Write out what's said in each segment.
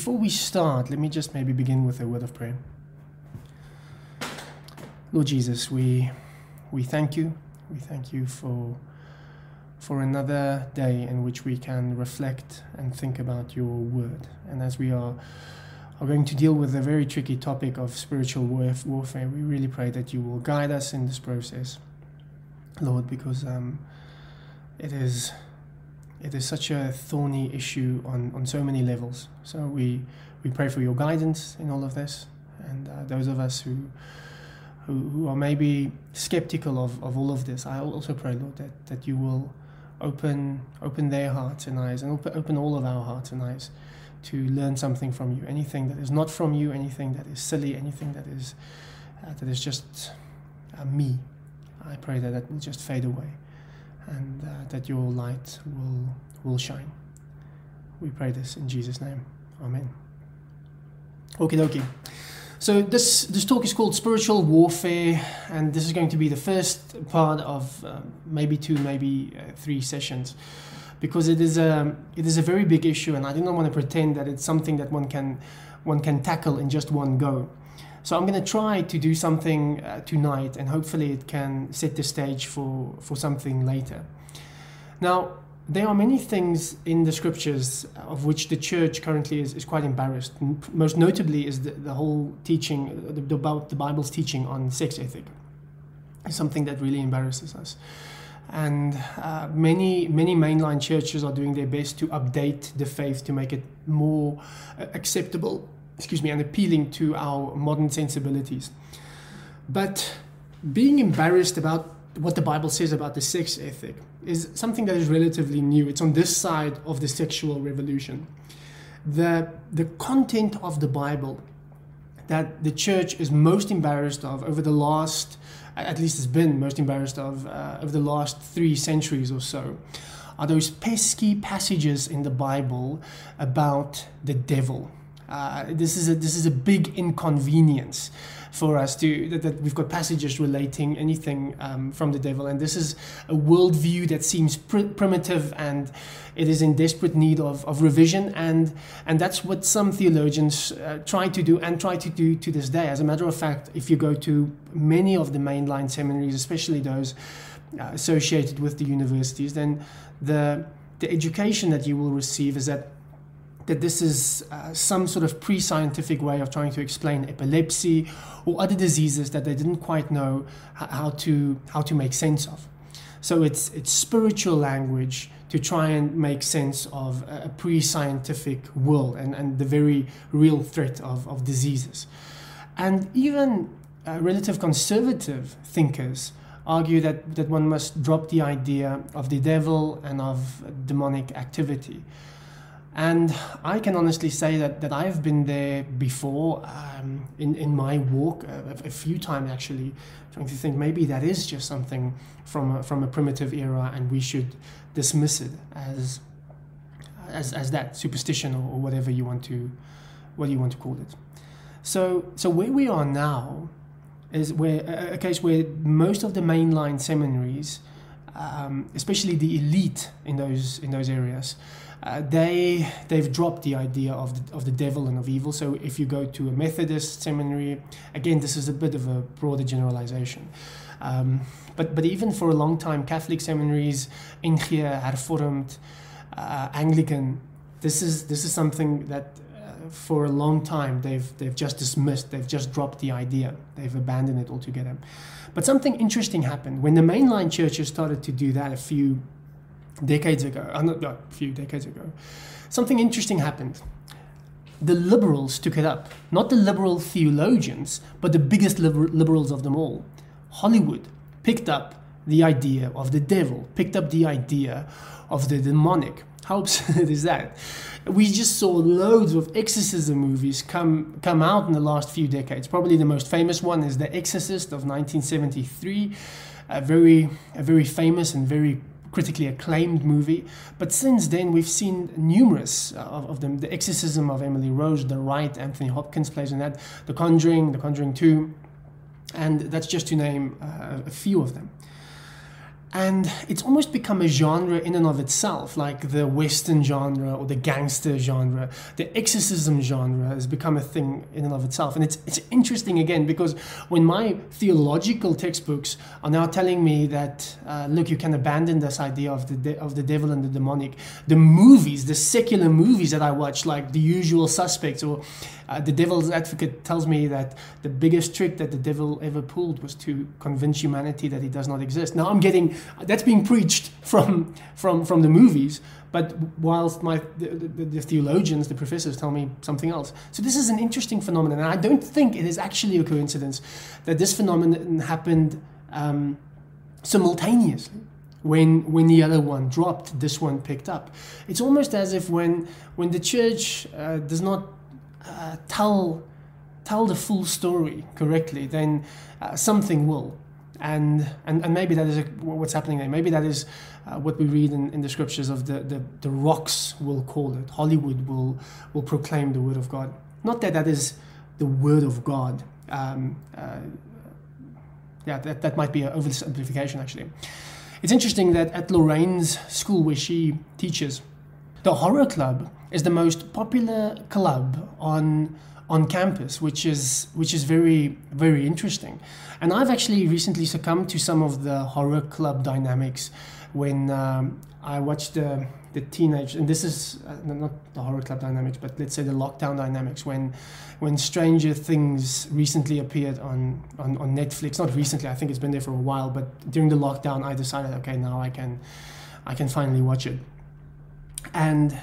before we start, let me just maybe begin with a word of prayer. Lord Jesus, we thank you. We thank you for another day in which we can reflect and think about your word. And as we are going to deal with a very tricky topic of spiritual warfare, we really pray that you will guide us in this process, Lord, because it is such a thorny issue on so many levels. So we pray for your guidance in all of this, and those of us who are maybe skeptical of all of this, I also pray, Lord, that you will open their hearts and eyes, and open all of our hearts and eyes to learn something from you. Anything that is not from you, anything that is silly, anything that is just me, I pray that will just fade away, and that your light will shine. We pray this in Jesus' name. Amen. Okie dokie. So this talk is called Spiritual Warfare, and this is going to be the first part of maybe 2, maybe 3 sessions, because it is a very big issue, and I do not want to pretend that it's something that one can tackle in just one go. So I'm going to try to do something tonight, and hopefully it can set the stage for something later. Now, there are many things in the scriptures of which the church currently is quite embarrassed. Most notably is the whole teaching about the Bible's teaching on sex ethic. It's something that really embarrasses us. And many mainline churches are doing their best to update the faith to make it more acceptable, and appealing to our modern sensibilities. But being embarrassed about what the Bible says about the sex ethic is something that is relatively new. It's on this side of the sexual revolution. The content of the Bible that the church is most embarrassed of over the last, at least has been most embarrassed of over the last 3 centuries or so, are those pesky passages in the Bible about the devil. This is a big inconvenience for us that we've got passages relating anything from the devil, and this is a worldview that seems primitive, and it is in desperate need of revision, and that's what some theologians try to do to this day. As a matter of fact, if you go to many of the mainline seminaries, especially those associated with the universities, then the education that you will receive is that this is some sort of pre-scientific way of trying to explain epilepsy or other diseases that they didn't quite know how to make sense of. So it's spiritual language to try and make sense of a pre-scientific world and the very real threat of diseases. And even relative conservative thinkers argue that one must drop the idea of the devil and of demonic activity. And I can honestly say that I've been there before in my walk a few times, actually, trying to think maybe that is just something from a primitive era, and we should dismiss it as that superstition or whatever you want to call it. So where we are now is a case where most of the mainline seminaries, especially the elite in those areas, they've dropped the idea of the devil and of evil. So if you go to a Methodist seminary, again, this is a bit of a broader generalization. But even for a long time, Catholic seminaries, NG, Hervormd, Anglican, this is something that for a long time they've just dismissed. They've just dropped the idea. They've abandoned it altogether. But something interesting happened when the mainline churches started to do that a few decades ago. Something interesting happened. The liberals took it up. Not the liberal theologians, but the biggest liberals of them all. Hollywood picked up the idea of the devil, picked up the idea of the demonic. How absurd is that? We just saw loads of exorcism movies come out in the last few decades. Probably the most famous one is The Exorcist of 1973, a very famous and very critically acclaimed movie. But since then, we've seen numerous of them. The Exorcism of Emily Rose, The Rite, Anthony Hopkins plays in that, The Conjuring 2, and that's just to name a few of them. And it's almost become a genre in and of itself, like the Western genre or the gangster genre. The exorcism genre has become a thing in and of itself. And it's interesting again, because when my theological textbooks are now telling me that, look, you can abandon this idea of the devil and the demonic, the movies, the secular movies that I watch, like The Usual Suspects or The Devil's Advocate, tells me that the biggest trick that the devil ever pulled was to convince humanity that he does not exist. Now I'm getting, that's being preached from the movies, but whilst the theologians, the professors, tell me something else. So this is an interesting phenomenon, and I don't think it is actually a coincidence that this phenomenon happened simultaneously. When the other one dropped, this one picked up. It's almost as if when the church does not tell the full story correctly, then something will. And maybe that is what's happening there. Maybe that is what we read in the scriptures of the rocks will call it. Hollywood will proclaim the word of God. Not that is the word of God. That might be an oversimplification, actually. It's interesting that at Lorraine's school where she teaches, the horror club is the most popular club on campus, which is very, very interesting. And I've actually recently succumbed to some of the horror club dynamics when I watched the teenage, and this is not the horror club dynamics, but let's say the lockdown dynamics, when Stranger Things recently appeared on Netflix. Not recently, I think it's been there for a while, but during the lockdown I decided, okay, now I can finally watch it. And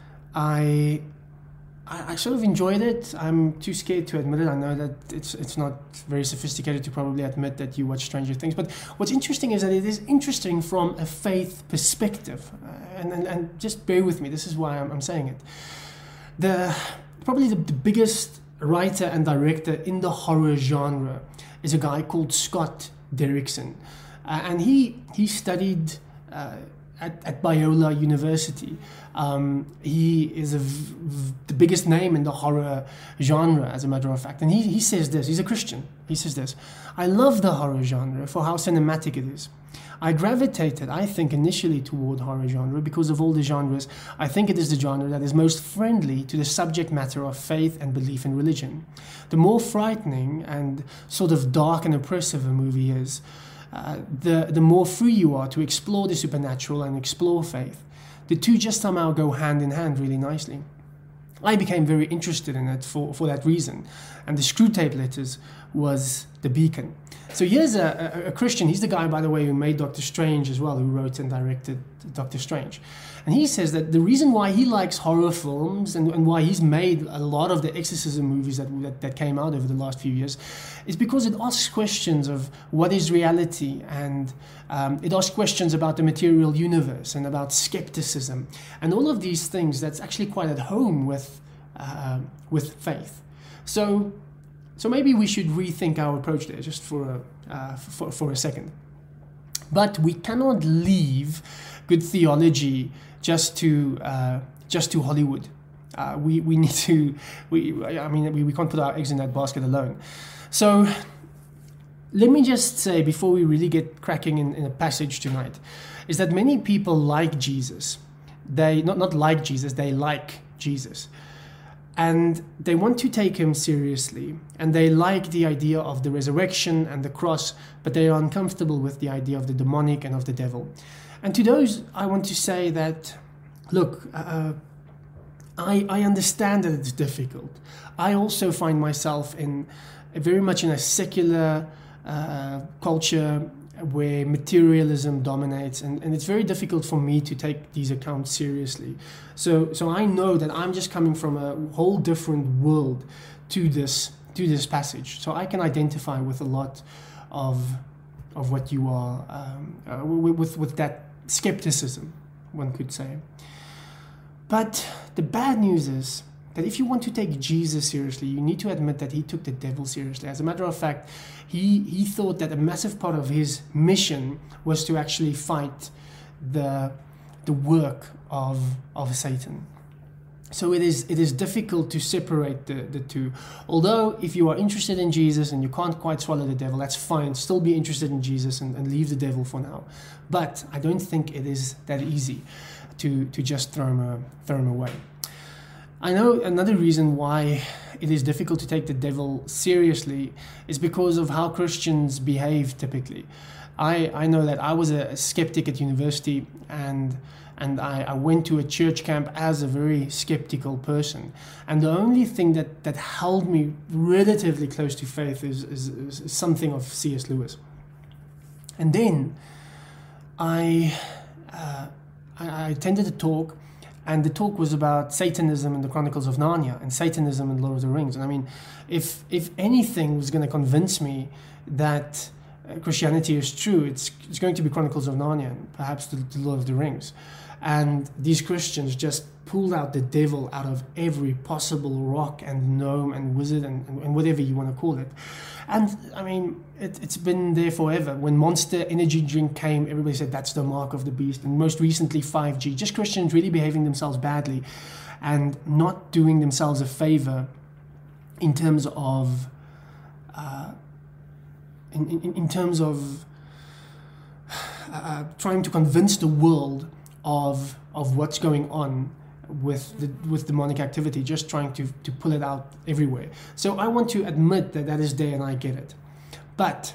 I sort of enjoyed it. I'm too scared to admit it. I know that it's not very sophisticated to probably admit that you watch Stranger Things. But what's interesting is that it is interesting from a faith perspective. And just bear with me. This is why I'm saying it. Probably the biggest writer and director in the horror genre is a guy called Scott Derrickson. And he studied at Biola University. He is the biggest name in the horror genre, as a matter of fact. And he says this, he's a Christian. He says this: I love the horror genre for how cinematic it is. I gravitated, I think, initially toward horror genre because of all the genres. I think it is the genre that is most friendly to the subject matter of faith and belief in religion. The more frightening and sort of dark and oppressive a movie is, the more free you are to explore the supernatural and explore faith. The two just somehow go hand in hand really nicely. I became very interested in it for that reason, and the Screwtape Letters was the beacon. So here's a Christian. He's the guy, by the way, who made Doctor Strange as well, who wrote and directed Doctor Strange. And he says that the reason why he likes horror films and why he's made a lot of the exorcism movies that came out over the last few years is because it asks questions of what is reality, and it asks questions about the material universe and about skepticism and all of these things that's actually quite at home with faith. So maybe we should rethink our approach there just for a second. But we cannot leave good theology just to Hollywood. We need to. We can't put our eggs in that basket alone. So let me just say, before we really get cracking in a passage tonight, is that many people like Jesus. They not like Jesus. They like Jesus. And they want to take him seriously, and they like the idea of the resurrection and the cross, but they are uncomfortable with the idea of the demonic and of the devil. And to those, I want to say that, look, I understand that it's difficult. I also find myself very much in a secular culture where materialism dominates, and it's very difficult for me to take these accounts seriously. So I know that I'm just coming from a whole different world to this passage. So I can identify with a lot of what you are with that skepticism, one could say. But the bad news is that if you want to take Jesus seriously, you need to admit that he took the devil seriously. As a matter of fact, he thought that a massive part of his mission was to actually fight the work of Satan. So it is difficult to separate the two. Although if you are interested in Jesus and you can't quite swallow the devil, that's fine. Still be interested in Jesus and leave the devil for now. But I don't think it is that easy to just throw him away. I know another reason why it is difficult to take the devil seriously is because of how Christians behave typically. I know that I was a skeptic at university, and I went to a church camp as a very skeptical person. And the only thing that held me relatively close to faith is something of C.S. Lewis. And then I attended a talk, and the talk was about Satanism and the Chronicles of Narnia, and Satanism and Lord of the Rings. And I mean, if anything was going to convince me that Christianity is true, it's going to be Chronicles of Narnia and perhaps the Lord of the Rings. And these Christians just pulled out the devil out of every possible rock and gnome and wizard and whatever you want to call it. And I mean, it's been there forever. When Monster Energy drink came, everybody said that's the mark of the beast. And most recently 5G, just Christians really behaving themselves badly and not doing themselves a favor in terms of trying to convince the world of what's going on with demonic activity, just trying to pull it out everywhere. So I want to admit that is there, and I get it. But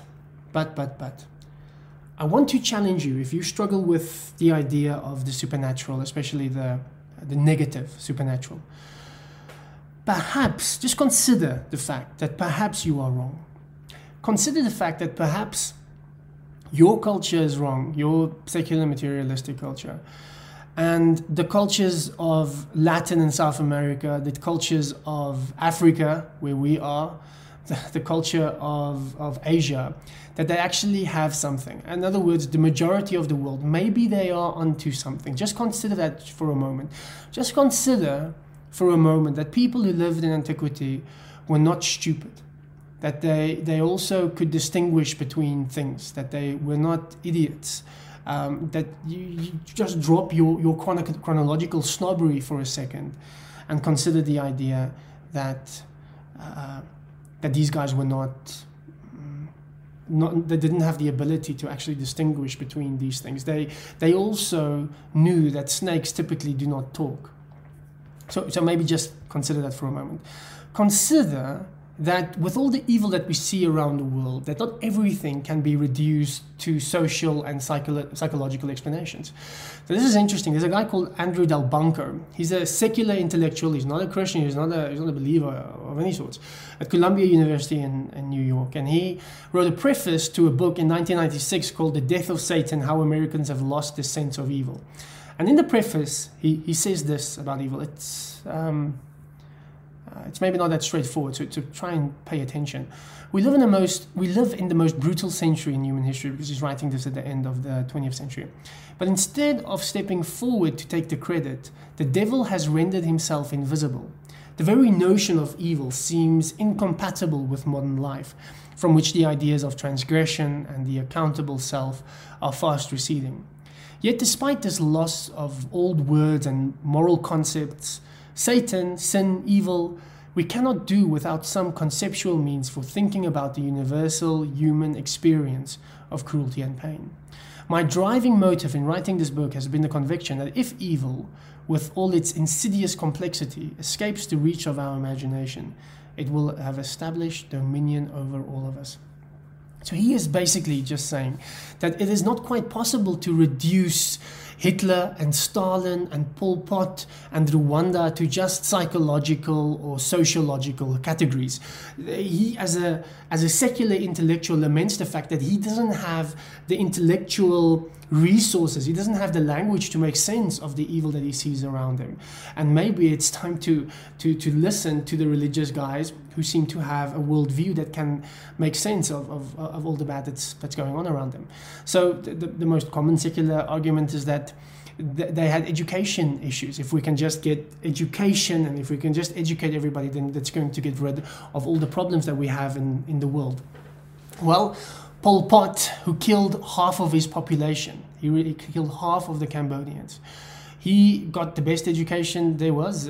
I want to challenge you. If you struggle with the idea of the supernatural, especially the negative supernatural, perhaps just consider the fact that perhaps you are wrong. Consider the fact that perhaps your culture is wrong, your secular materialistic culture, and the cultures of Latin and South America, the cultures of Africa, where we are, the culture of Asia, that they actually have something. In other words, the majority of the world, maybe they are onto something. Just consider that for a moment. Just consider for a moment that people who lived in antiquity were not stupid, that they also could distinguish between things, that they were not idiots, that you just drop your chronological snobbery for a second and consider the idea that these guys were not they didn't have the ability to actually distinguish between these things. They also knew that snakes typically do not talk. So maybe just consider that for a moment. Consider that with all the evil that we see around the world, that not everything can be reduced to social and psychological explanations. So this is interesting. There's a guy called Andrew Del Bunker. He's a secular intellectual. He's not a Christian. He's not a believer of any sorts. At Columbia University in New York. And he wrote a preface to a book in 1996 called The Death of Satan, How Americans Have Lost the Sense of Evil. And in the preface, he says this about evil. It's maybe not that straightforward, so to try and pay attention. We live in the most brutal century in human history, because he's writing this at the end of the 20th century. But instead of stepping forward to take the credit, the devil has rendered himself invisible. The very notion of evil seems incompatible with modern life, from which the ideas of transgression and the accountable self are fast receding. Yet despite this loss of old words and moral concepts, Satan, sin, evil, we cannot do without some conceptual means for thinking about the universal human experience of cruelty and pain. My driving motive in writing this book has been the conviction that if evil, with all its insidious complexity, escapes the reach of our imagination, it will have established dominion over all of us. So he is basically just saying that it is not quite possible to reduce Hitler and Stalin and Pol Pot and Rwanda to just psychological or sociological categories. He, as a secular intellectual, laments the fact that he doesn't have the intellectual resources, he doesn't have the language to make sense of the evil that he sees around him. And maybe it's time to listen to the religious guys who seem to have a worldview that can make sense of all the bad that's going on around them. So the most common secular argument is that they had education issues. If we can just get education, and if we can just educate everybody, then that's going to get rid of all the problems that we have in the world. Well, Pol Pot, who killed half of his population, he really killed half of the Cambodians. He got the best education there was,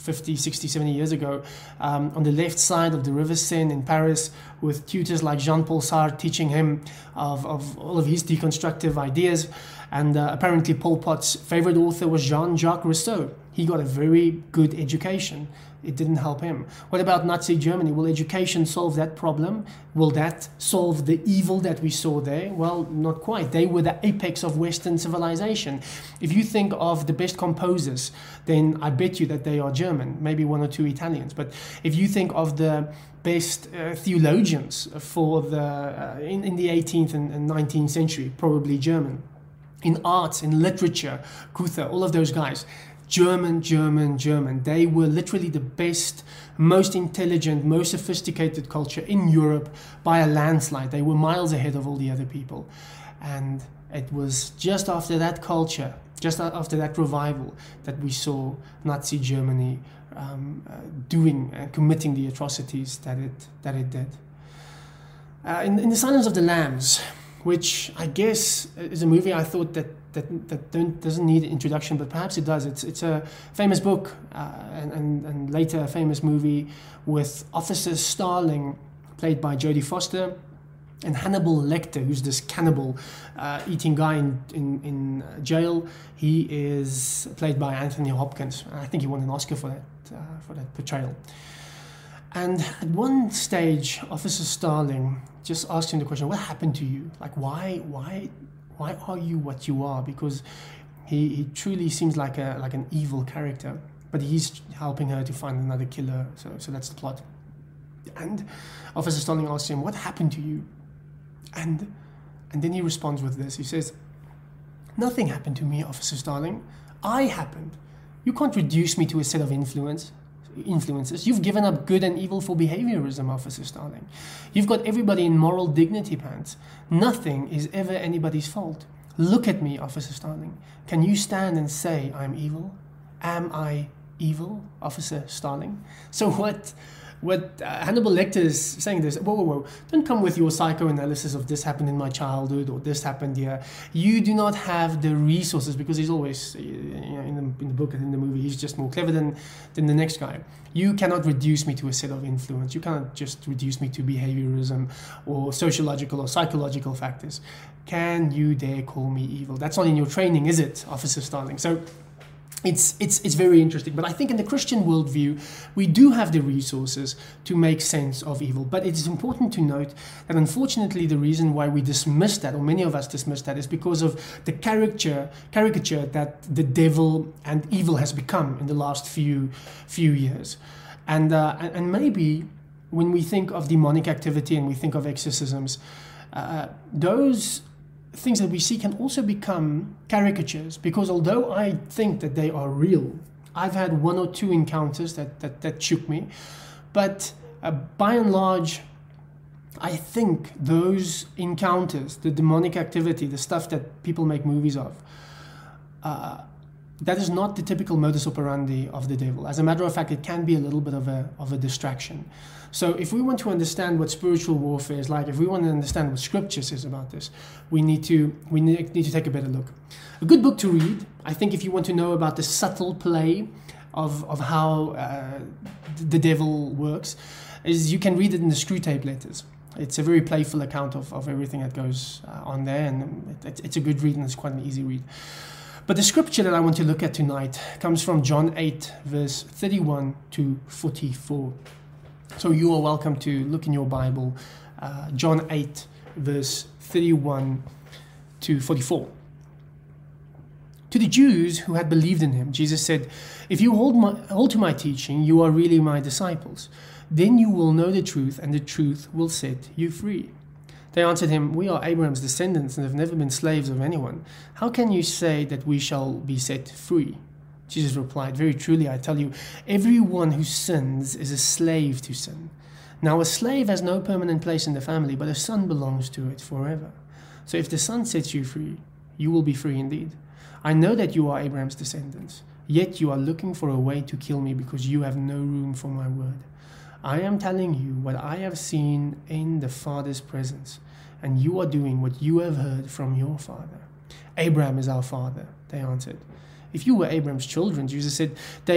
50, 60, 70 years ago, on the left side of the River Seine in Paris, with tutors like Jean-Paul Sartre teaching him of all of his deconstructive ideas. And apparently Pol Pot's favorite author was Jean-Jacques Rousseau. He got a very good education. It didn't help him. What about Nazi Germany? Will education solve that problem? Will that solve the evil that we saw there? Well, not quite. They were the apex of Western civilization. If you think of the best composers, then I bet you that they are German, maybe one or two Italians. But if you think of the best theologians for in the 18th and 19th century, probably German. In arts, in literature, Goethe, all of those guys, German. They were literally the best, most intelligent, most sophisticated culture in Europe by a landslide. They were miles ahead of all the other people. And it was just after that culture, just after that revival, that we saw Nazi Germany doing and committing the atrocities that it did. In The Silence of the Lambs, which I guess is a movie I thought that doesn't need introduction, but perhaps it does. It's a famous book and later a famous movie with Officer Starling, played by Jodie Foster, and Hannibal Lecter, who's this cannibal eating guy in jail. He is played by Anthony Hopkins. I think he won an Oscar for that portrayal. And at one stage, Officer Starling just asked him the question, what happened to you? Like, why are you what you are? Because he truly seems like an evil character, but he's helping her to find another killer. So that's the plot. And Officer Starling asks him, what happened to you? And then he responds with this. He says, nothing happened to me, Officer Starling. I happened. You can't reduce me to a set of influences. You've given up good and evil for behaviorism, Officer Starling. You've got everybody in moral dignity pants. Nothing is ever anybody's fault. Look at me, Officer Starling. Can you stand and say I'm evil? Am I evil, Officer Starling? So what Hannibal Lecter is saying this, whoa, don't come with your psychoanalysis of this happened in my childhood or this happened here. You do not have the resources, because he's always, in the book and in the movie, he's just more clever than the next guy. You cannot reduce me to a set of influence. You cannot just reduce me to behaviorism or sociological or psychological factors. Can you dare call me evil? That's not in your training, is it, Officer Starling? So it's very interesting. But I think in the Christian worldview, we do have the resources to make sense of evil. But it is important to note that unfortunately the reason why we dismiss that, or many of us dismiss that, is because of the caricature that the devil and evil has become in the last few years. And maybe when we think of demonic activity and we think of exorcisms, those things that we see can also become caricatures, because although I think that they are real, I've had one or two encounters that shook me, but by and large, I think those encounters, the demonic activity, the stuff that people make movies of, that is not the typical modus operandi of the devil. As a matter of fact, it can be a little bit of a distraction. So if we want to understand what spiritual warfare is like, if we want to understand what Scripture says about this, we need to take a better look. A good book to read, I think, if you want to know about the subtle play of how the devil works, is you can read it in the Screwtape Letters. It's a very playful account of everything that goes on there, and it's a good read, and it's quite an easy read. But the scripture that I want to look at tonight comes from John 8, verse 31 to 44. So you are welcome to look in your Bible, John 8, verse 31 to 44. To the Jews who had believed in him, Jesus said, "If you hold to my teaching, you are really my disciples. Then you will know the truth, and the truth will set you free." They answered him, "We are Abraham's descendants and have never been slaves of anyone. How can you say that we shall be set free?" Jesus replied, "Very truly, I tell you, everyone who sins is a slave to sin. Now a slave has no permanent place in the family, but a son belongs to it forever. So if the son sets you free, you will be free indeed. I know that you are Abraham's descendants, yet you are looking for a way to kill me because you have no room for my word. I am telling you what I have seen in the Father's presence, and you are doing what you have heard from your father." "Abraham is our father," they answered. "If you were Abraham's children," Jesus said, "they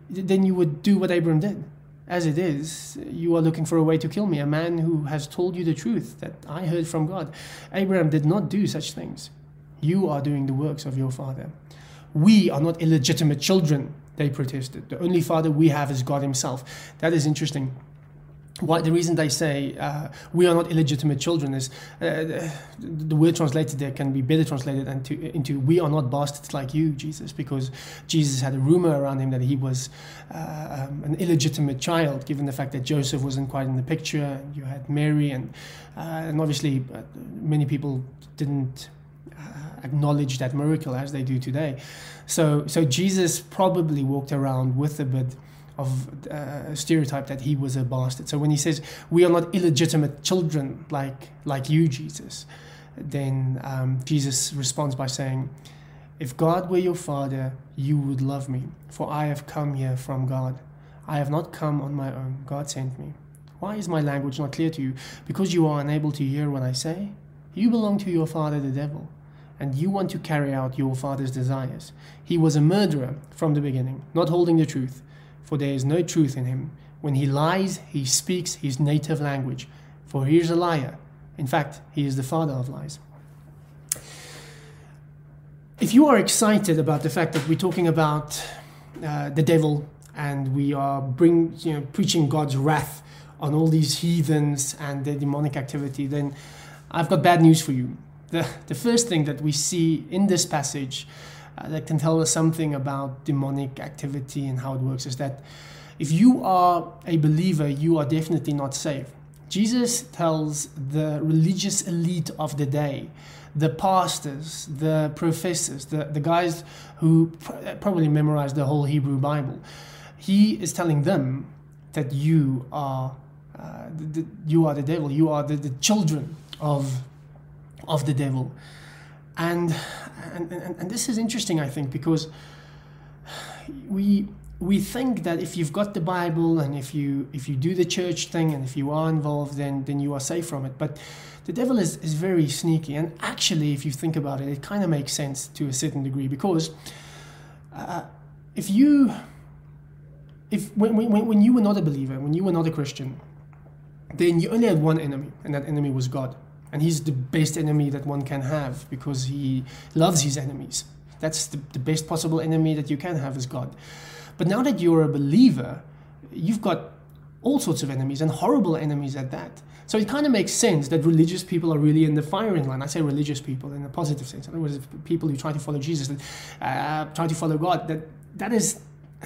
then you would do what Abraham did. As it is, you are looking for a way to kill me, a man who has told you the truth that I heard from God. Abraham did not do such things. You are doing the works of your father. We are not illegitimate children, they protested. The only father we have is God himself. That is interesting. The reason they say we are not illegitimate children is the word translated there can be better translated into we are not bastards like you, Jesus, because Jesus had a rumor around him that he was an illegitimate child, given the fact that Joseph wasn't quite in the picture, and you had Mary, and obviously many people didn't acknowledge that miracle as they do today. So Jesus probably walked around with a bit of a stereotype that he was a bastard. So when he says we are not illegitimate children like you, Jesus, then Jesus responds by saying, if God were your father, you would love me, for I have come here from God. I have not come on my own. God sent me. Why is my language not clear to you? Because you are unable to hear what I say? You belong to your father, the devil, and you want to carry out your father's desires. He was a murderer from the beginning, not holding the truth, for there is no truth in him. When he lies, he speaks his native language, for he is a liar. In fact, he is the father of lies. If you are excited about the fact that we're talking about the devil and we are preaching God's wrath on all these heathens and their demonic activity, then I've got bad news for you. The first thing that we see in this passage that can tell us something about demonic activity and how it works is that if you are a believer, you are definitely not saved. Jesus tells the religious elite of the day, the pastors, the professors, the guys who probably memorized the whole Hebrew Bible, he is telling them that you are the devil, you are the children of the devil. And this is interesting, I think, because we think that if you've got the Bible and if you do the church thing and if you are involved, then you are safe from it. But the devil is very sneaky, and actually, if you think about it, it kind of makes sense to a certain degree, because when you were not a believer, when you were not a Christian, then you only had one enemy, and that enemy was God. And he's the best enemy that one can have because he loves his enemies. That's the best possible enemy that you can have is God. But now that you're a believer, you've got all sorts of enemies and horrible enemies at that. So it kind of makes sense that religious people are really in the firing line. I say religious people in a positive sense. In other words, people who try to follow Jesus, try to follow God, that is,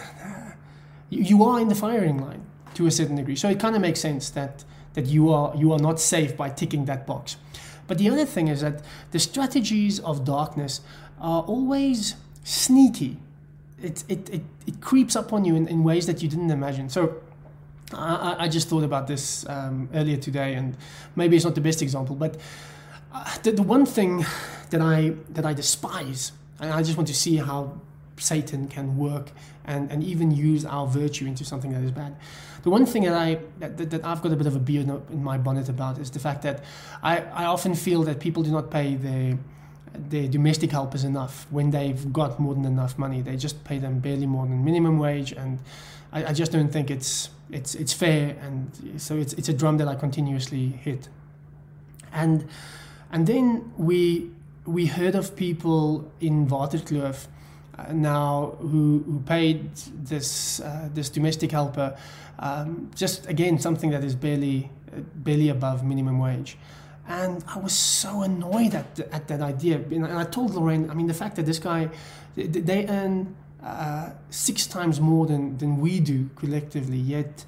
you are in the firing line to a certain degree. So it kind of makes sense that you are not safe by ticking that box. But the other thing is that the strategies of darkness are always sneaky. It creeps up on you in ways that you didn't imagine. So I just thought about this earlier today, and maybe it's not the best example, but the one thing that I despise, and I just want to see how Satan can work and even use our virtue into something that is bad. The one thing that I've got a bit of a bee in my bonnet about is the fact that I often feel that people do not pay their domestic helpers enough when they've got more than enough money. They just pay them barely more than minimum wage, and I just don't think it's fair, and so it's a drum that I continuously hit. And then we heard of people in Waterkloof now who paid this domestic helper just again something that is barely above minimum wage. And I was so annoyed at that idea. And I told Lorraine, I mean, the fact that this guy, they earn 6 times more than we do collectively, yet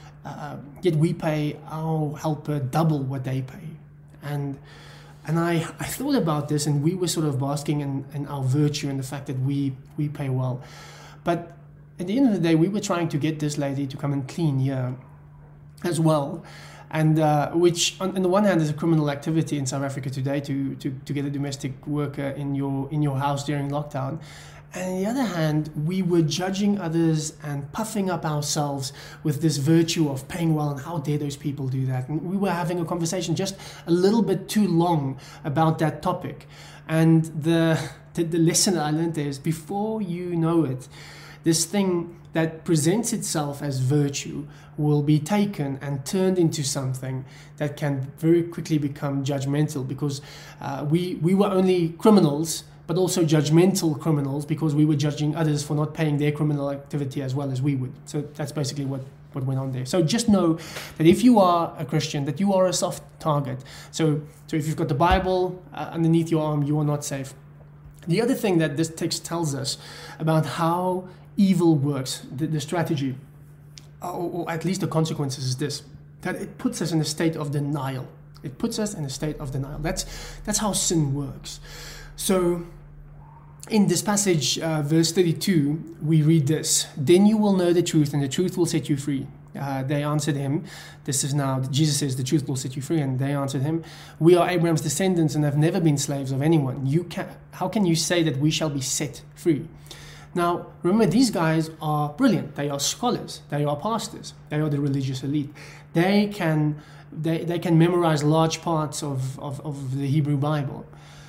we pay our helper double what they pay. And I thought about this, and we were sort of basking in our virtue and the fact that we pay well. But at the end of the day, we were trying to get this lady to come and clean here as well. And which, on the one hand, is a criminal activity in South Africa today to get a domestic worker in your house during lockdown. And on the other hand, we were judging others and puffing up ourselves with this virtue of paying well, and how dare those people do that. And we were having a conversation just a little bit too long about that topic. And the lesson that I learned there is, before you know it, this thing that presents itself as virtue will be taken and turned into something that can very quickly become judgmental, because we were only criminals, but also judgmental criminals, because we were judging others for not paying their criminal activity as well as we would. So that's basically what went on there. So just know that if you are a Christian, that you are a soft target. So if you've got the Bible underneath your arm, you are not safe. The other thing that this text tells us about how evil works, the strategy, or at least the consequences, is this: that it puts us in a state of denial. It puts us in a state of denial. That's how sin works. So in this passage, verse 32, we read this: "Then you will know the truth, and the truth will set you free." They answered him, this is now, Jesus says, "The truth will set you free." And they answered him, "We are Abraham's descendants and have never been slaves of anyone. How can you say that we shall be set free?" Now, remember, these guys are brilliant. They are scholars. They are pastors. They are the religious elite. They can memorize large parts of the Hebrew Bible.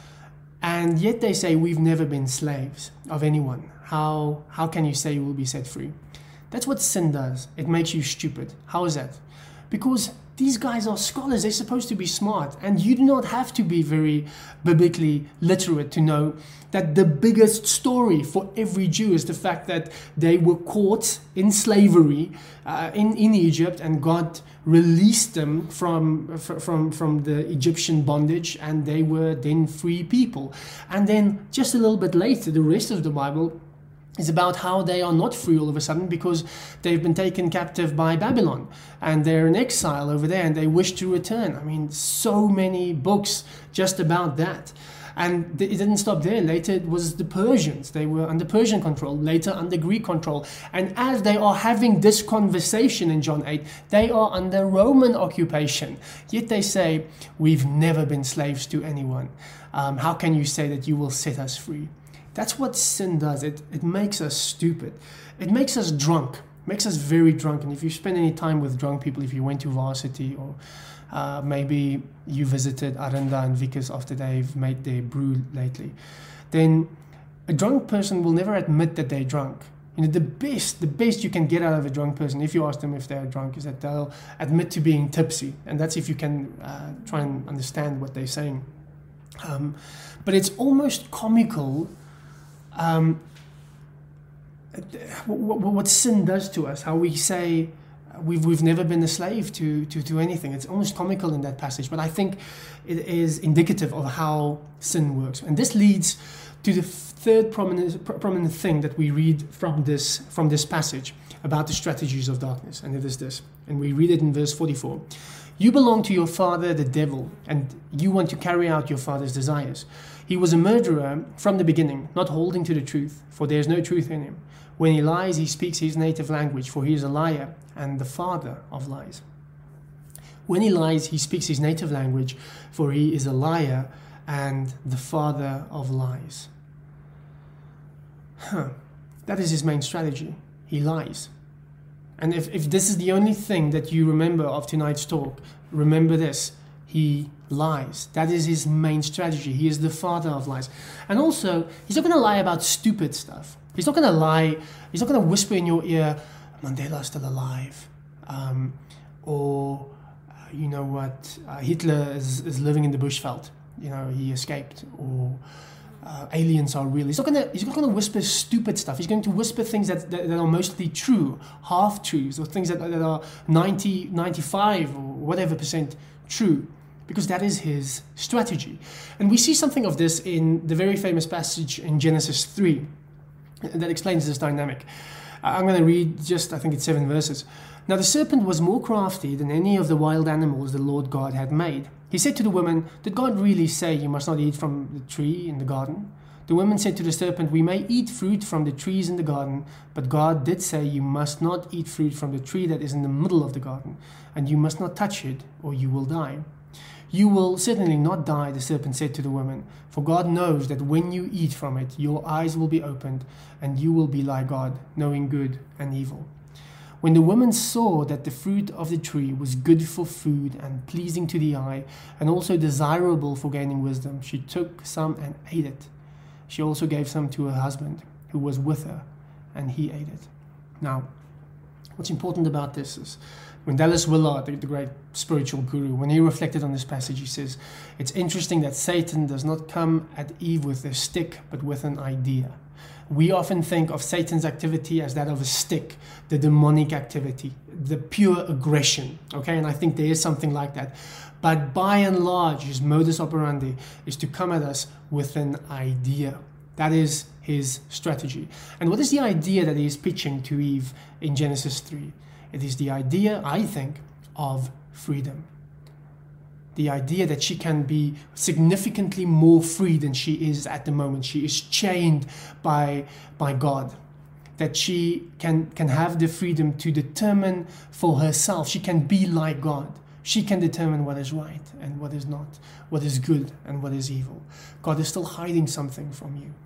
And yet they say, "We've never been slaves of anyone. How can you say you will be set free?" That's what sin does. It makes you stupid. How is that? Because these guys are scholars. They're supposed to be smart. And you do not have to be very biblically literate to know that the biggest story for every Jew is the fact that they were caught in slavery in Egypt, and God released them from the Egyptian bondage, and they were then free people. And then just a little bit later, the rest of the Bible is about how they are not free all of a sudden because they've been taken captive by Babylon and they're in exile over there and they wish to return. I mean, so many books just about that. And it didn't stop there. Later it was the Persians. They were under Persian control, later under Greek control. And as they are having this conversation in John 8, they are under Roman occupation. Yet they say, "We've never been slaves to anyone. How can you say that you will set us free?" That's what sin does. It makes us stupid. It makes us drunk. It makes us very drunk. And if you spend any time with drunk people, if you went to varsity or maybe you visited Aranda and Vickers after they've made their brew lately, then a drunk person will never admit that they're drunk. You know, the best you can get out of a drunk person, if you ask them if they're drunk, is that they'll admit to being tipsy. And that's if you can try and understand what they're saying. But it's almost comical what sin does to us, how we say we've never been a slave to anything. It's almost comical in that passage, but I think it is indicative of how sin works. And this leads to the third prominent thing that we read from this passage about the strategies of darkness, and it is this. And we read it in verse 44. "You belong to your father, the devil, and you want to carry out your father's desires. He was a murderer from the beginning, not holding to the truth, for there is no truth in him. When he lies, he speaks his native language, for he is a liar and the father of lies." When he lies, he speaks his native language, for he is a liar and the father of lies. That is his main strategy. He lies. And if this is the only thing that you remember of tonight's talk, remember this: he lies. That is his main strategy. He is the father of lies. And also, he's not going to lie about stupid stuff. He's not going to lie. He's not going to whisper in your ear, "Mandela's still alive." Or, you know what, Hitler is living in the Bushveld. You know, he escaped. Or aliens are real. He's not going to whisper stupid stuff. He's going to whisper things that are mostly true, half-truths, or things that are 90, 95 or whatever percent true, because that is his strategy. And we see something of this in the very famous passage in Genesis 3 that explains this dynamic. I'm going to read just, I think it's 7 verses. "Now the serpent was more crafty than any of the wild animals the Lord God had made. He said to the woman, 'Did God really say you must not eat from the tree in the garden?' The woman said to the serpent, 'We may eat fruit from the trees in the garden, but God did say you must not eat fruit from the tree that is in the middle of the garden, and you must not touch it, or you will die.' 'You will certainly not die,' the serpent said to the woman, 'for God knows that when you eat from it, your eyes will be opened, and you will be like God, knowing good and evil.' When the woman saw that the fruit of the tree was good for food and pleasing to the eye, and also desirable for gaining wisdom, she took some and ate it. She also gave some to her husband, who was with her, and he ate it. Now, what's important about this is when Dallas Willard, the great spiritual guru, when he reflected on this passage, he says, it's interesting that Satan does not come at Eve with a stick, but with an idea. We often think of Satan's activity as that of a stick, the demonic activity, the pure aggression, okay? And I think there is something like that. But by and large, his modus operandi is to come at us with an idea. That is his strategy. And what is the idea that he is pitching to Eve in Genesis 3? It is the idea, I think, of freedom. The idea that she can be significantly more free than she is at the moment. She is chained by God. That she can have the freedom to determine for herself. She can be like God. She can determine what is right and what is not, what is good and what is evil. God is still hiding something from you.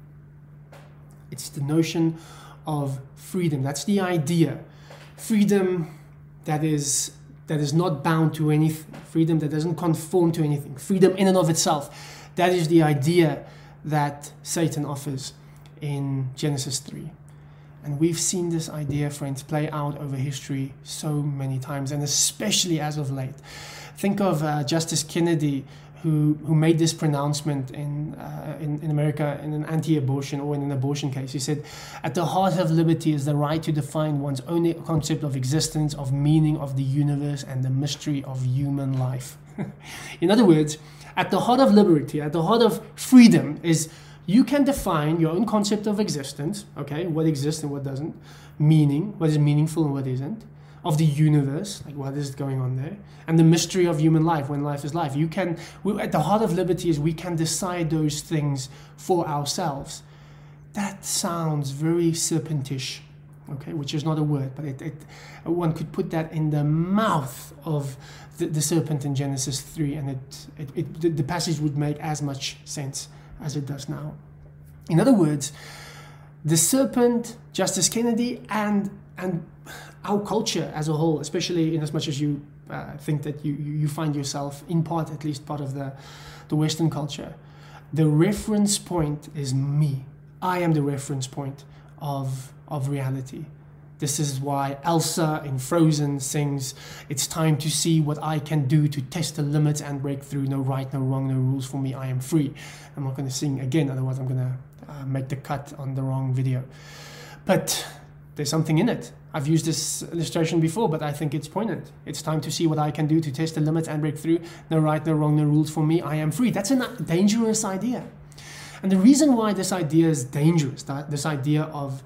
It's the notion of freedom. That's the idea. Freedom that is not bound to anything. Freedom that doesn't conform to anything. Freedom in and of itself. That is the idea that Satan offers in Genesis 3. And we've seen this idea, friends, play out over history so many times, and especially as of late. Think of Justice Kennedy, who made this pronouncement in America in an anti-abortion or in an abortion case. He said, at the heart of liberty is the right to define one's own concept of existence, of meaning of the universe, and the mystery of human life. In other words, at the heart of liberty, at the heart of freedom is you can define your own concept of existence, okay, what exists and what doesn't, meaning, what is meaningful and what isn't, of the universe, like what is going on there, and the mystery of human life, when life is life. At the heart of liberty is we can decide those things for ourselves. That sounds very serpentish, okay, which is not a word, but one could put that in the mouth of the serpent in Genesis 3, and the passage would make as much sense as it does now. In other words, the serpent, Justice Kennedy, and our culture as a whole, especially in as much as you think that you find yourself in part, at least part of the Western culture, the reference point is me. I am the reference point of reality. This is why Elsa in Frozen sings, it's time to see what I can do to test the limits and break through. No right, no wrong, no rules for me, I am free. I'm not going to sing again, otherwise I'm going to make the cut on the wrong video. But there's something in it. I've used this illustration before, but I think it's poignant. It's time to see what I can do to test the limits and break through. No right, no wrong, no rules for me, I am free. That's a dangerous idea. And the reason why this idea is dangerous, this idea of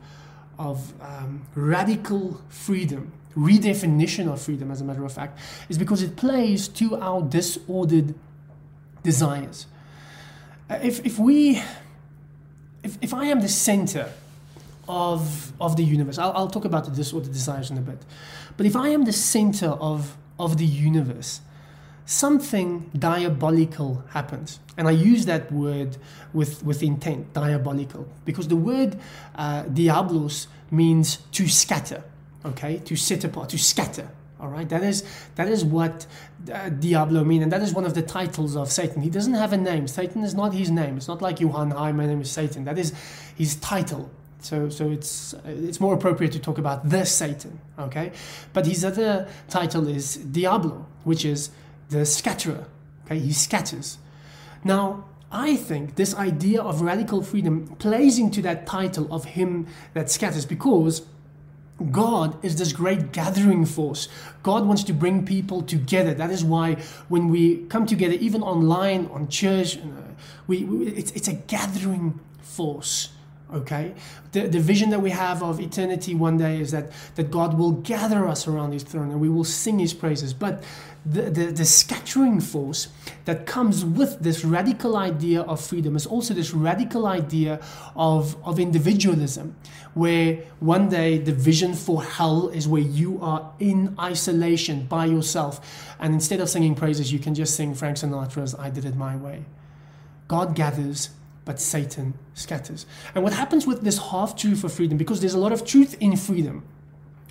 radical freedom, redefinition of freedom, as a matter of fact, is because it plays to our disordered desires. If I am the center of the universe, I'll talk about the disordered desires in a bit, but if I am the center of the universe, something diabolical happens. And I use that word with intent, diabolical, because the word diablos means to scatter, okay? To set apart, to scatter, all right? That is what Diablo means, and that is one of the titles of Satan. He doesn't have a name. Satan is not his name. It's not like Johan, hi, my name is Satan. That is his title. So it's more appropriate to talk about the Satan, okay? But his other title is Diablo, which is the scatterer, okay? He scatters. Now, I think this idea of radical freedom plays into that title of him that scatters, because God is this great gathering force. God wants to bring people together. That is why when we come together, even online, on church, it's a gathering force. Okay, the vision that we have of eternity one day is that God will gather us around his throne and we will sing his praises. But the scattering force that comes with this radical idea of freedom is also this radical idea of individualism, where one day the vision for hell is where you are in isolation by yourself, and instead of singing praises, you can just sing Frank Sinatra's I Did It My Way. God gathers, but Satan scatters. And what happens with this half-truth of freedom, because there's a lot of truth in freedom,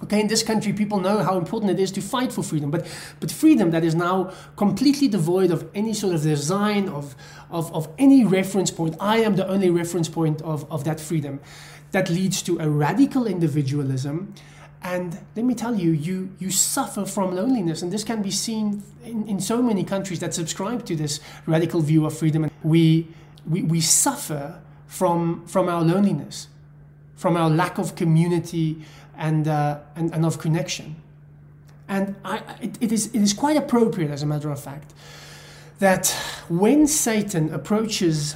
Okay, in this country, people know how important it is to fight for freedom, but freedom that is now completely devoid of any sort of design, of any reference point. I am the only reference point of that freedom. That leads to a radical individualism. And let me tell you, you suffer from loneliness. And this can be seen in so many countries that subscribe to this radical view of freedom. We suffer from our loneliness, from our lack of community and of connection. And it is quite appropriate, as a matter of fact, that when Satan approaches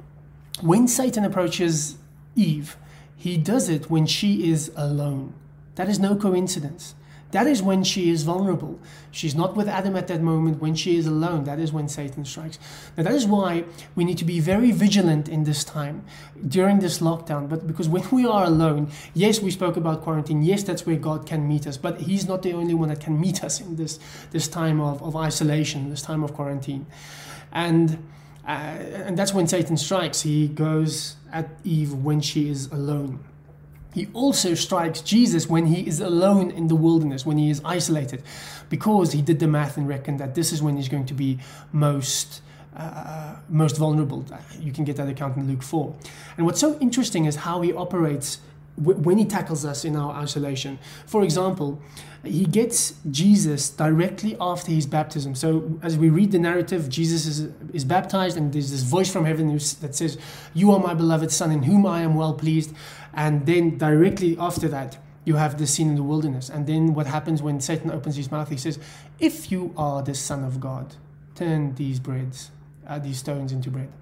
Eve, he does it when she is alone. That is no coincidence. That is when she is vulnerable. She's not with Adam at that moment. When she is alone, that is when Satan strikes. Now that is why we need to be very vigilant in this time, during this lockdown. But because when we are alone, yes, we spoke about quarantine. Yes, that's where God can meet us. But he's not the only one that can meet us in this time of isolation, this time of quarantine. And that's when Satan strikes. He goes at Eve when she is alone. He also strikes Jesus when he is alone in the wilderness, when he is isolated, because he did the math and reckoned that this is when he's going to be most vulnerable. You can get that account in Luke 4. And what's so interesting is how he operates when he tackles us in our isolation. For example, he gets Jesus directly after his baptism. So as we read the narrative, Jesus is baptized, and there's this voice from heaven that says, "You are my beloved Son, in whom I am well pleased." And then directly after that, you have the scene in the wilderness. And then what happens when Satan opens his mouth? He says, "If you are the Son of God, turn these stones into bread."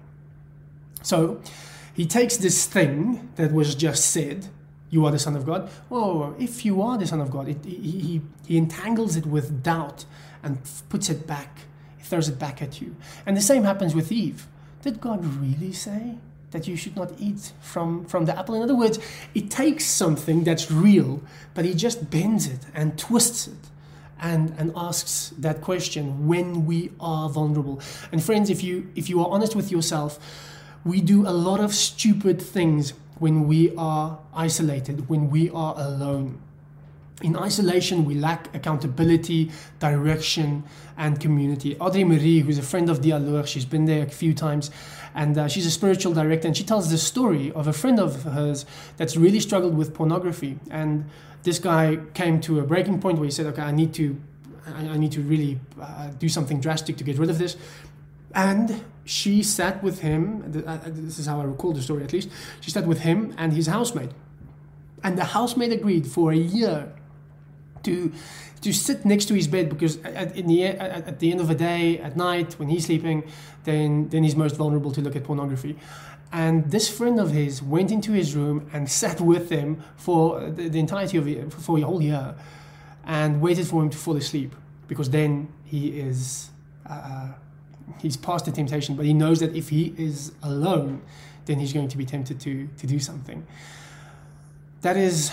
So he takes this thing that was just said, "You are the Son of God." Oh, if you are the Son of God, he entangles it with doubt and puts it back. He throws it back at you. And the same happens with Eve. Did God really say that you should not eat from the apple? In other words, it takes something that's real, but he just bends it and twists it and asks that question when we are vulnerable. And friends, if you are honest with yourself, we do a lot of stupid things when we are isolated, when we are alone. In isolation, we lack accountability, direction, and community. Audrey Marie, who's a friend of Dialogue, she's been there a few times, and she's a spiritual director, and she tells the story of a friend of hers that's really struggled with pornography. And this guy came to a breaking point where he said, "Okay, I need to really do something drastic to get rid of this." And she sat with him, this is how I recall the story at least, she sat with him and his housemate. And the housemate agreed for a year to sit next to his bed, because at the end of the day, at night, when he's sleeping, then he's most vulnerable to look at pornography. And this friend of his went into his room and sat with him for the entirety of it, for a whole year, and waited for him to fall asleep, because then he's past the temptation, but he knows that if he is alone, then he's going to be tempted to do something. That is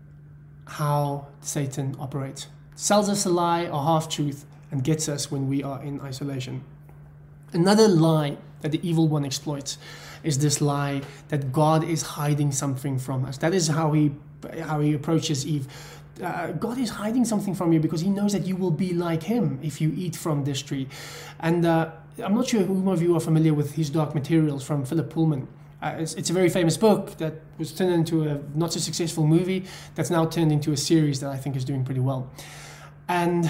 how Satan operates. Sells us a lie, a half-truth, and gets us when we are in isolation. Another lie that the evil one exploits is this lie that God is hiding something from us. That is how he approaches Eve. God is hiding something from you because he knows that you will be like him if you eat from this tree. And I'm not sure who of you are familiar with His Dark Materials from Philip Pullman. It's a very famous book that was turned into a not so successful movie that's now turned into a series that I think is doing pretty well. And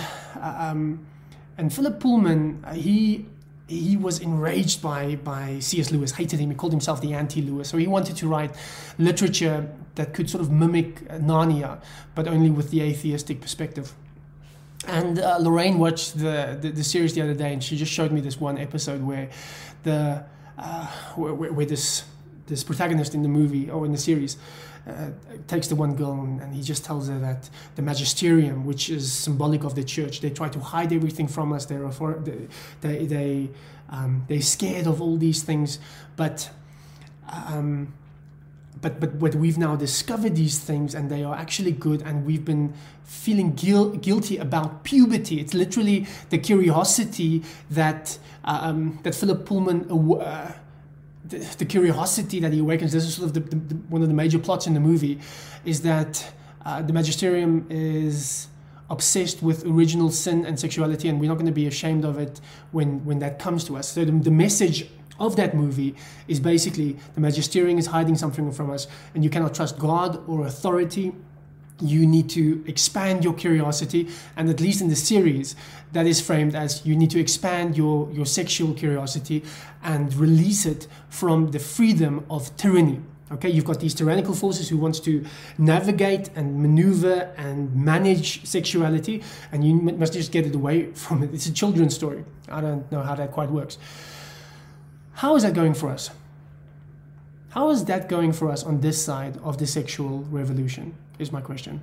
Philip Pullman, he was enraged by C.S. Lewis, hated him. He called himself the anti-Lewis. So he wanted to write literature that could sort of mimic Narnia, but only with the atheistic perspective. And Lorraine watched the series the other day, and she just showed me this one episode where where this protagonist in the movie or in the series takes the one girl, and he just tells her that the magisterium, which is symbolic of the church, they try to hide everything from us. They're scared of all these things, but we've now discovered these things, and they are actually good, and we've been feeling guilty about puberty. It's literally the curiosity that Philip Pullman the curiosity that he awakens. This is sort of one of the major plots in the movie, is that The magisterium is obsessed with original sin and sexuality, and we're not going to be ashamed of it when that comes to us. So the message of that movie is basically the magisterium is hiding something from us, and you cannot trust God or authority. You need to expand your curiosity, and at least in the series, that is framed as you need to expand your sexual curiosity and release it from the freedom of tyranny. Okay, you've got these tyrannical forces who want to navigate and maneuver and manage sexuality, and you must just get it away from it. It's a children's story. I don't know how that quite works. How is that going for us? How is that going for us on this side of the sexual revolution, is my question.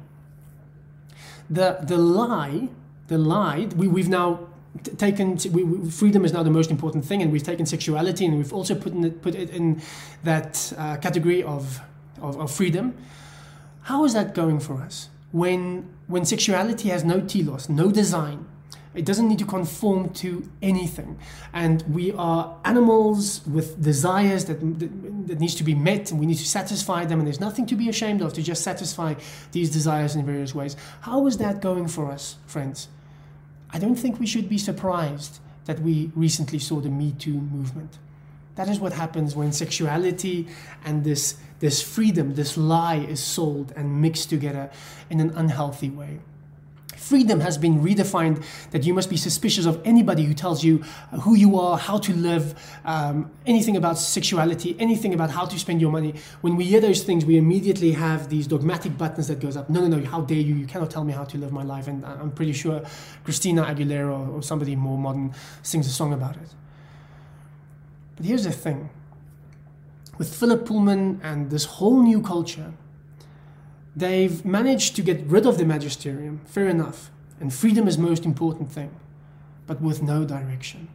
The lie, we've now taken, freedom is now the most important thing, and we've taken sexuality and we've also put it in that category of freedom. How is that going for us? When sexuality has no telos, no design, it doesn't need to conform to anything, and we are animals with desires that needs to be met, and we need to satisfy them, and there's nothing to be ashamed of to just satisfy these desires in various ways. How is that going for us, friends? I don't think we should be surprised that we recently saw the Me Too movement. That is what happens when sexuality and this freedom, this lie, is sold and mixed together in an unhealthy way. Freedom has been redefined that you must be suspicious of anybody who tells you who you are, how to live, anything about sexuality, anything about how to spend your money. When we hear those things, we immediately have these dogmatic buttons that goes up. No, how dare you? You cannot tell me how to live my life. And I'm pretty sure Christina Aguilera or somebody more modern sings a song about it. But here's the thing. With Philip Pullman and this whole new culture, they've managed to get rid of the magisterium, fair enough, and freedom is the most important thing, but with no direction.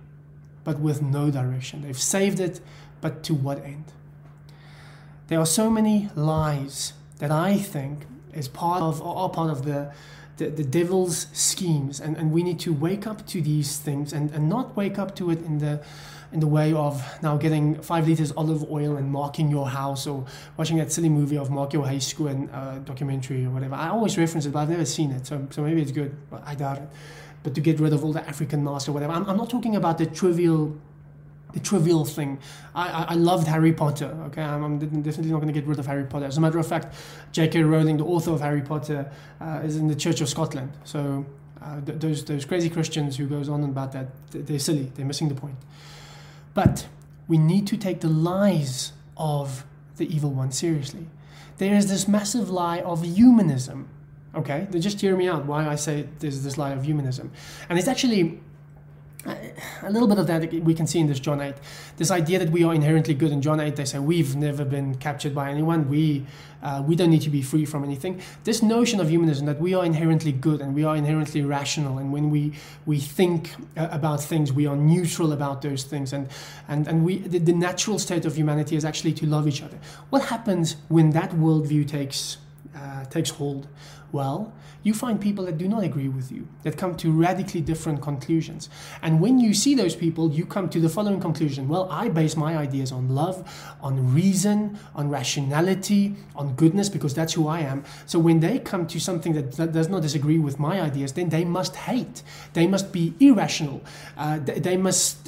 They've saved it, but to what end? There are so many lies that I think are part of the devil's schemes, and we need to wake up to these things and not wake up to it in the way of now getting 5 liters olive oil and marking your house, or watching that silly movie of Mark Your Huisskoon documentary or whatever. I always reference it, but I've never seen it, so maybe it's good, but I doubt it. But to get rid of all the African masks or whatever. I'm not talking about the trivial thing. I loved Harry Potter, okay? I'm definitely not going to get rid of Harry Potter. As a matter of fact, J.K. Rowling, the author of Harry Potter, is in the Church of Scotland. So those crazy Christians who goes on about that, they're silly. They're missing the point. But we need to take the lies of the evil one seriously. There is this massive lie of humanism, okay? Just hear me out why I say there's this lie of humanism. And it's actually a little bit of that we can see in this John 8. This idea that we are inherently good. In John 8 they say we've never been captured by anyone. We don't need to be free from anything. This notion of humanism that we are inherently good and we are inherently rational, and when we think about things, we are neutral about those things, and the natural state of humanity is actually to love each other. What happens when that worldview takes hold? Well, you find people that do not agree with you, that come to radically different conclusions. And when you see those people, you come to the following conclusion. Well, I base my ideas on love, on reason, on rationality, on goodness, because that's who I am. So when they come to something that does not disagree with my ideas, then they must hate. They must be irrational. They must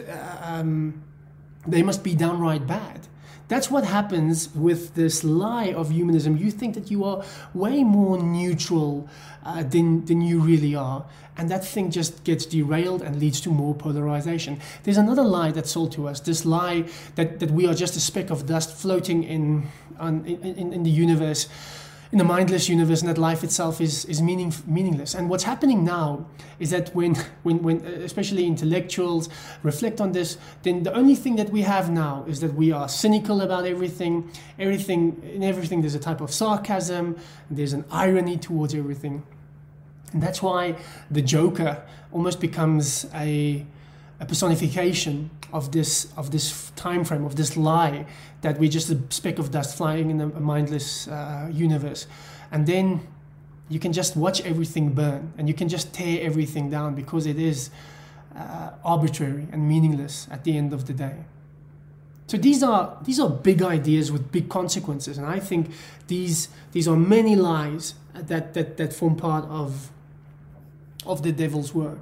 be downright bad. That's what happens with this lie of humanism. You think that you are way more neutral than you really are. And that thing just gets derailed and leads to more polarization. There's another lie that's sold to us, this lie that we are just a speck of dust floating in the universe, in a mindless universe, and that life itself is meaningless. And what's happening now is that when especially intellectuals reflect on this, then the only thing that we have now is that we are cynical about everything. In everything there's a type of sarcasm, there's an irony towards everything. And that's why the Joker almost becomes a personification of this time frame, of this lie, that we're just a speck of dust flying in a mindless universe. And then you can just watch everything burn, and you can just tear everything down, because it is arbitrary and meaningless at the end of the day. So these are big ideas with big consequences, and I think these are many lies that form part of the devil's work.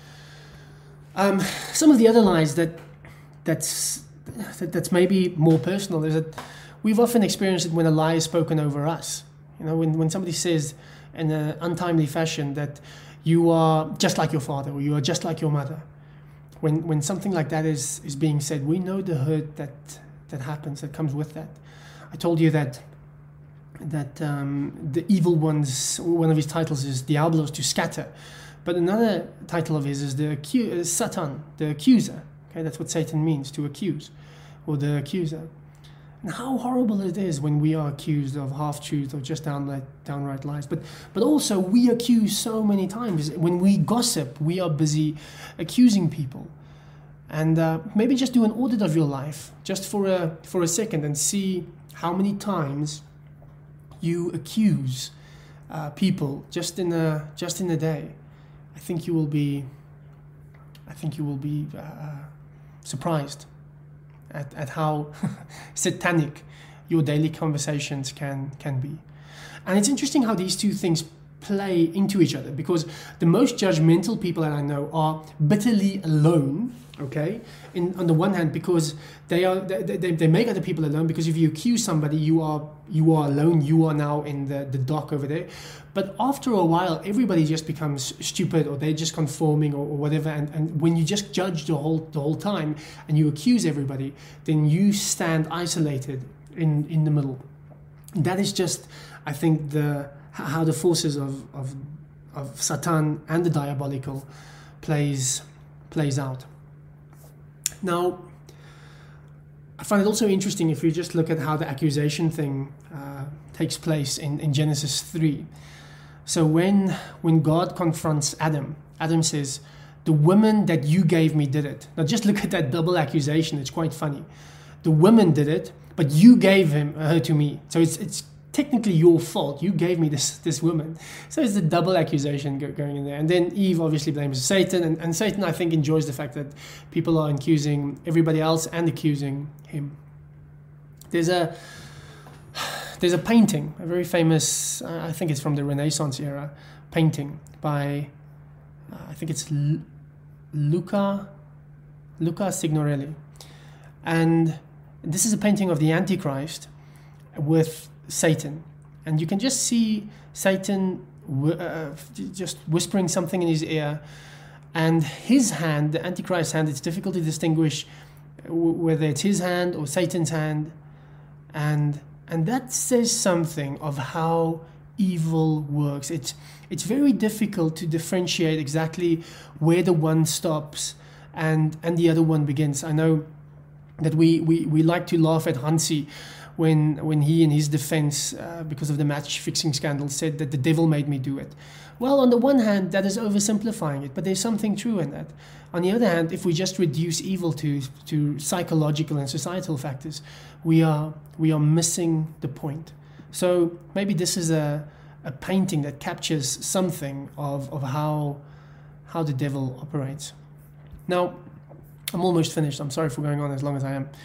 Some of the other lies that's maybe more personal is that we've often experienced it when a lie is spoken over us. You know, when somebody says in an untimely fashion that you are just like your father or you are just like your mother. When something like that is being said, we know the hurt that happens, that comes with that. I told you that the evil one's, one of his titles is Diablos, to scatter. But another title of his is Satan, the accuser. Okay, that's what Satan means, to accuse, or the accuser. And how horrible it is when we are accused of half-truth or just downright lies. But also we accuse so many times. When we gossip, we are busy accusing people. And maybe just do an audit of your life, just for a second, and see how many times you accuse people just in a day. I think you will be surprised at how satanic your daily conversations can be. And it's interesting how these two things play into each other, because the most judgmental people that I know are bitterly alone, okay, on the one hand, because they make other people alone, because if you accuse somebody, you are alone, you are now in the dock over there. But after a while, everybody just becomes stupid, or they're just conforming, or whatever. And when you just judge the whole time and you accuse everybody, then you stand isolated in the middle. That is just, I think, how the forces of Satan and the diabolical plays out. Now, I find it also interesting if you just look at how the accusation thing takes place in Genesis 3. So when God confronts Adam says, "The woman that you gave me did it." Now just look at that double accusation. It's quite funny. The woman did it, but you gave her to me. So it's technically your fault. You gave me this woman. So it's the double accusation going in there. And then Eve obviously blames Satan. And Satan, I think, enjoys the fact that people are accusing everybody else and accusing him. There's a painting, a very famous, I think it's from the Renaissance era, painting by, I think it's Luca Signorelli. And this is a painting of the Antichrist with Satan. And you can just see Satan just whispering something in his ear. And his hand, the Antichrist's hand, it's difficult to distinguish whether it's his hand or Satan's hand. And that says something of how evil works. It's very difficult to differentiate exactly where the one stops and the other one begins. I know that we like to laugh at Hansi when he, in his defense, because of the match-fixing scandal, said that the devil made me do it. Well, on the one hand, that is oversimplifying it, but there's something true in that. On the other hand, if we just reduce evil to psychological and societal factors, we are missing the point. So maybe this is a painting that captures something of how the devil operates. Now, I'm almost finished. I'm sorry for going on as long as I am.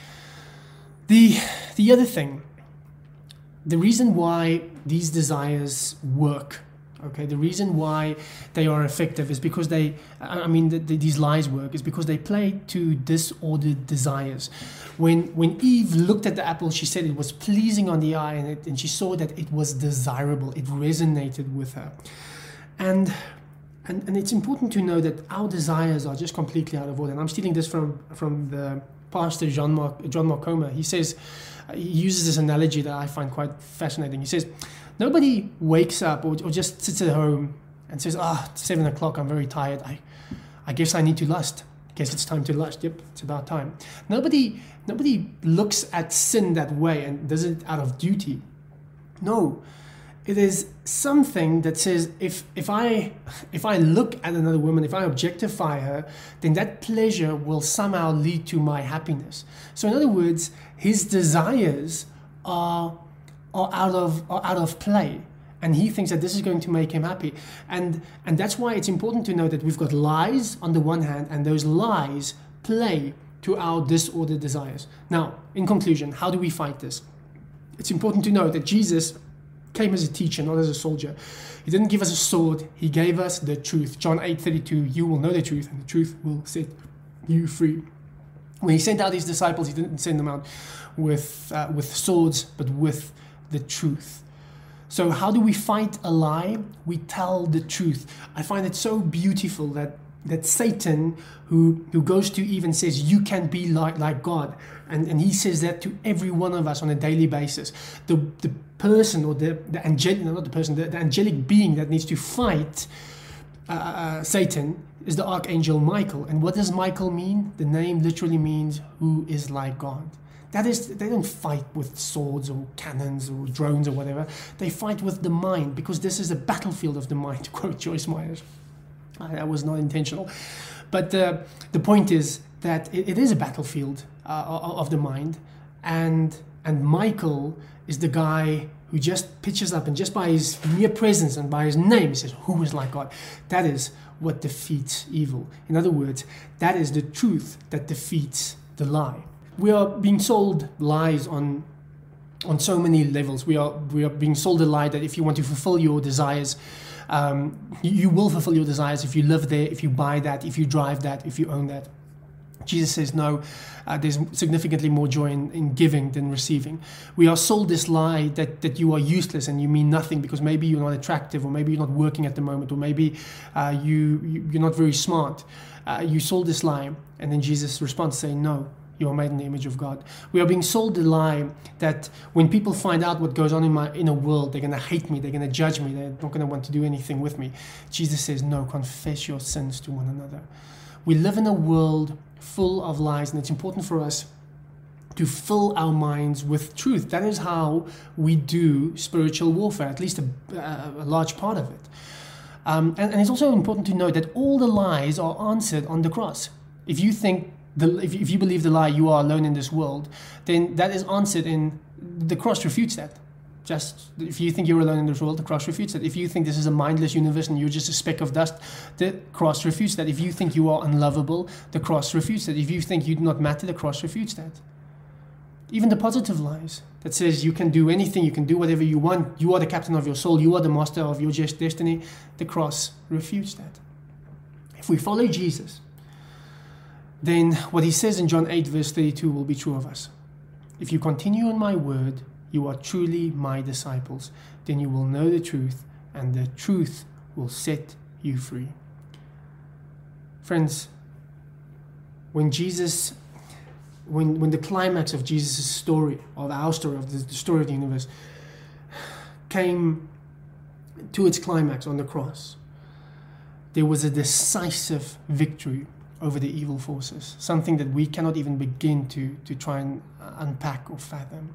The other thing, the reason why these desires work, okay, the reason why they are effective is because these lies work is because they play to disordered desires. When Eve looked at the apple, she said it was pleasing on the eye, and she saw that it was desirable. It resonated with her. And it's important to know that our desires are just completely out of order. And I'm stealing this from the pastor John Mark Comer. He says, he uses this analogy that I find quite fascinating. He says, nobody wakes up or just sits at home and says, it's 7 o'clock, I'm very tired. I guess I need to lust. Guess it's time to lust. Yep, it's about time. Nobody looks at sin that way and does it out of duty. No. It is something that says, if I look at another woman, if I objectify her, then that pleasure will somehow lead to my happiness. So in other words, his desires are out of play, and he thinks that this is going to make him happy. And that's why it's important to know that we've got lies on the one hand, and those lies play to our disordered desires. Now, in conclusion, how do we fight this? It's important to know that Jesus came as a teacher, not as a soldier. He didn't give us a sword, he gave us the truth. John 8:32, you will know the truth, and the truth will set you free. When he sent out his disciples, he didn't send them out with swords, but with the truth. So how do we fight a lie? We tell the truth. I find it so beautiful that Satan, who goes to Eve and says, you can be like God, and he says that to every one of us on a daily basis. The person, or the angelic, no, not the person, the angelic being that needs to fight Satan is the archangel Michael. And what does Michael mean? The name literally means who is like God. That is, they don't fight with swords or cannons or drones or whatever. They fight with the mind, because this is a battlefield of the mind, to quote Joyce Myers. That was not intentional. But the point is that it is a battlefield of the mind. And Michael is the guy who just pitches up, and just by his mere presence and by his name, he says, who is like God? That is what defeats evil. In other words, that is the truth that defeats the lie. We are being sold lies on so many levels. We are being sold a lie that if you want to fulfill your desires, you will fulfill your desires if you live there, if you buy that, if you drive that, if you own that. Jesus says no, there's significantly more joy in giving than receiving. We are sold this lie that you are useless and you mean nothing because maybe you're not attractive, or maybe you're not working at the moment, or maybe you're not very smart. You sold this lie, and then Jesus responds saying, no, you are made in the image of God. We are being sold the lie that when people find out what goes on in my inner world, they're going to hate me, they're going to judge me, they're not going to want to do anything with me. Jesus says, no, confess your sins to one another. We live in a world full of lies, and it's important for us to fill our minds with truth. That is how we do spiritual warfare, at least a large part of it. And it's also important to note that all the lies are answered on the cross. If you think if you believe the lie, you are alone in this world, then that is answered in the cross refutes that. Just if you think you're alone in this world, the cross refutes that. If you think this is a mindless universe and you're just a speck of dust, the cross refutes that. If you think you are unlovable, the cross refutes that. If you think you do not matter, the cross refutes that. Even the positive lies that says you can do anything, you can do whatever you want, you are the captain of your soul, you are the master of your destiny, the cross refutes that. If we follow Jesus, then what he says in John 8 verse 32 will be true of us. If you continue in my word, you are truly my disciples. Then you will know the truth, and the truth will set you free. Friends, when the climax of Jesus' story, of our story, of the story of the universe, came to its climax on the cross, there was a decisive victory over the evil forces, something that we cannot even begin to try and unpack or fathom.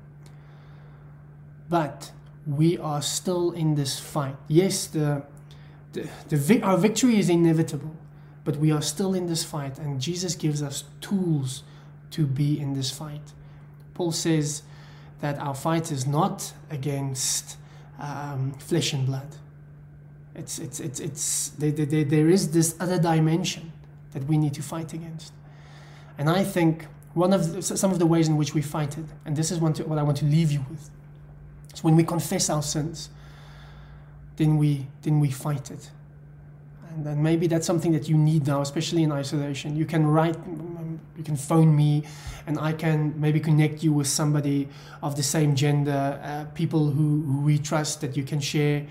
But we are still in this fight. Yes, our victory is inevitable, but we are still in this fight, and Jesus gives us tools to be in this fight. Paul says that our fight is not against flesh and blood. There is this other dimension that we need to fight against. And I think some of the ways in which we fight it, and this is what I want to leave you with, is when we confess our sins, then we fight it. And then maybe that's something that you need now, especially in isolation. You can phone me, and I can maybe connect you with somebody of the same gender, people who we trust, that you can share,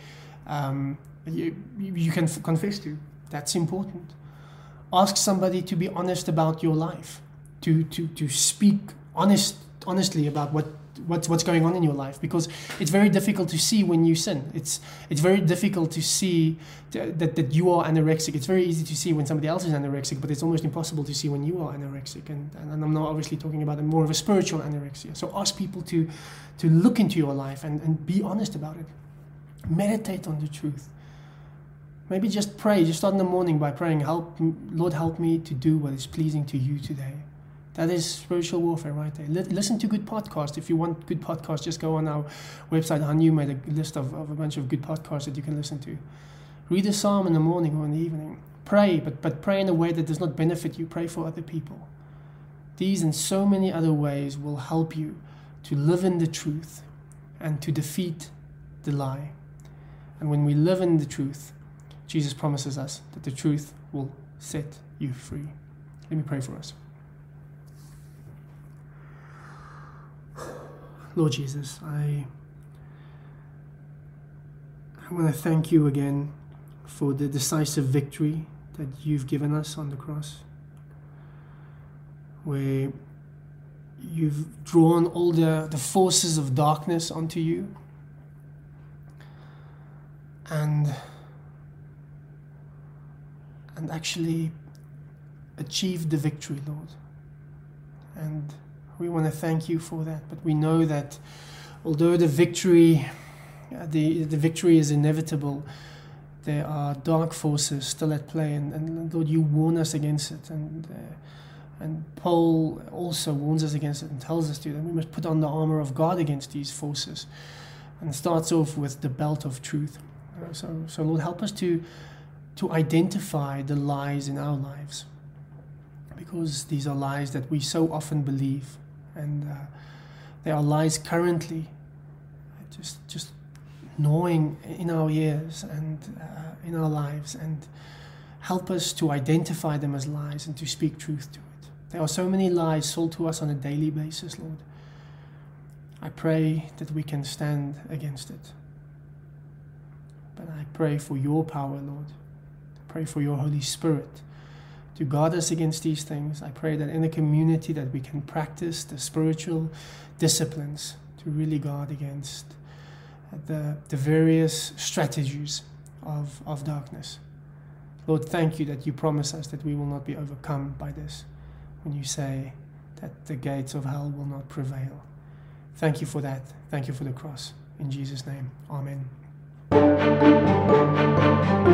you can confess to. That's important. Ask somebody to be honest about your life, to speak honestly about what's going on in your life, because it's very difficult to see when you sin. It's very difficult to see that you are anorexic. It's very easy to see when somebody else is anorexic, but it's almost impossible to see when you are anorexic. And I'm not obviously talking about more of a spiritual anorexia. So ask people to look into your life and be honest about it. Meditate on the truth. Maybe just pray. Just start in the morning by praying, Lord, help me to do what is pleasing to you today. That is spiritual warfare right there. Listen to good podcasts. If you want good podcasts, just go on our website. Hanu made a list of a bunch of good podcasts that you can listen to. Read a psalm in the morning or in the evening. Pray, but pray in a way that does not benefit you. Pray for other people. These and so many other ways will help you to live in the truth and to defeat the lie. And when we live in the truth, Jesus promises us that the truth will set you free. Let me pray for us. Lord Jesus, I want to thank you again for the decisive victory that you've given us on the cross, where you've drawn all the forces of darkness onto you and actually achieved the victory, Lord. And we want to thank you for that. But we know that although the victory is inevitable, there are dark forces still at play, and Lord, you warn us against it, and Paul also warns us against it and tells us to that we must put on the armor of God against these forces, and starts off with the belt of truth. So Lord, help us to identify the lies in our lives, because these are lies that we so often believe, and they are lies currently just gnawing in our ears and in our lives, and help us to identify them as lies and to speak truth to it. There are so many lies sold to us on a daily basis, Lord. I pray that we can stand against it. But I pray for your power, Lord. I pray for your Holy Spirit to guard us against these things. I pray that in a community that we can practice the spiritual disciplines to really guard against the various strategies of darkness. Lord, thank you that you promise us that we will not be overcome by this when you say that the gates of hell will not prevail. Thank you for that. Thank you for the cross. In Jesus' name, amen.